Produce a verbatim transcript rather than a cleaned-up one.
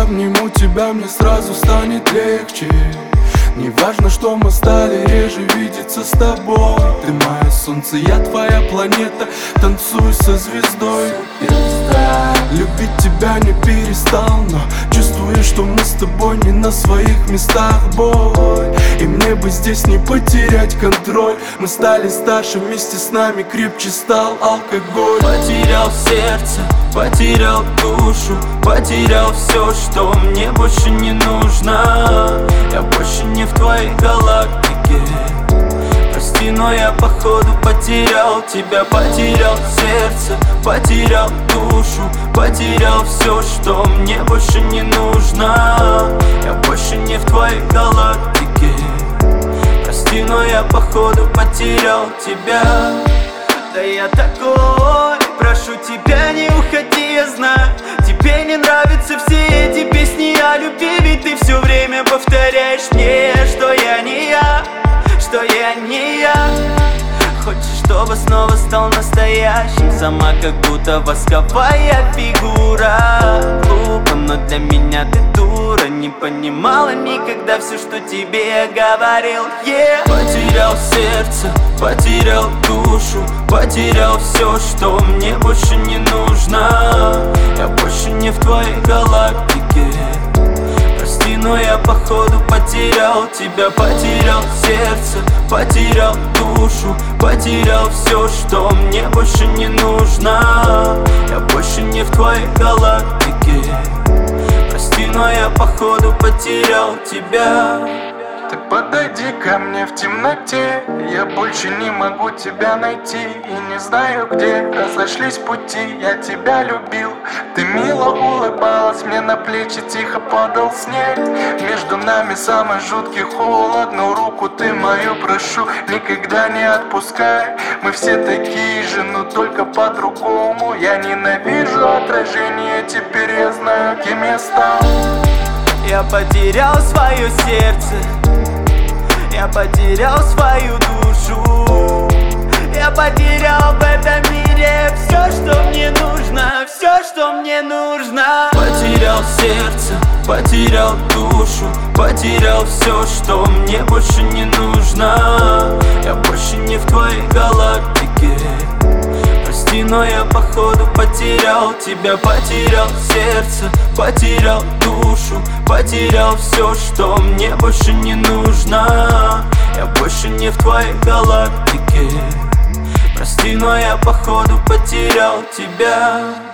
обниму тебя, мне сразу станет легче. Не важно, что мы стали реже видеться с тобой. Ты мое солнце, я твоя планета, танцуй со звездой. Любить тебя не перестал, но чувствую, что мы с тобой не на своих местах, бой. И мне бы здесь не потерять контроль. Мы стали старше, вместе с нами крепче стал алкоголь. Потерял сердце, потерял душу, потерял все, что мне больше не нужно. Я больше не в твоей галактике. Прости, но я походу потерял тебя. Потерял сердце, потерял душу, потерял все, что мне больше не нужно. Я больше не в твоей галактике. Прости, но я походу потерял тебя. Да я такой, прошу тебя, не уходи, я знаю. Тебе не нравятся все эти песни о любви, ведь ты все время повторяешь мне, что я не я, что я не я. Хочешь, чтобы снова стал настоящим, сама как будто восковая фигура. Глупо, но для меня ты дура, не понимала никогда все, что тебе я говорил, yeah. Потерял сердце, потерял душу, потерял все, что мне больше не нужно. Я больше не в твоей галактике. Прости, но я походу потерял тебя. Потерял сердце, потерял душу, потерял все, что мне больше не нужно. Я больше не в твоей галактике. Прости, но я походу потерял тебя. Так подойди ко мне в темноте, я больше не могу тебя найти. И не знаю, где разошлись пути, я тебя любил. Ты мило улыбалась, мне на плечи тихо падал снег. Между нами самый жуткий холод, но руку ты мою прошу, никогда не отпускай. Мы все такие же, но только по-другому. Я ненавижу отражение, теперь я знаю, кем я стал. Я потерял свое сердце, я потерял свою душу. Я потерял в этом мире все, что мне нужно, все, что мне нужно. Потерял сердце, потерял душу, потерял все, что мне больше не нужно. Я больше не в твоей галактике. Прости, но я походу потерял тебя. Потерял сердце, потерял душу, потерял все, что мне больше не нужно. Я больше не в твоей галактике. Прости, но я походу потерял тебя.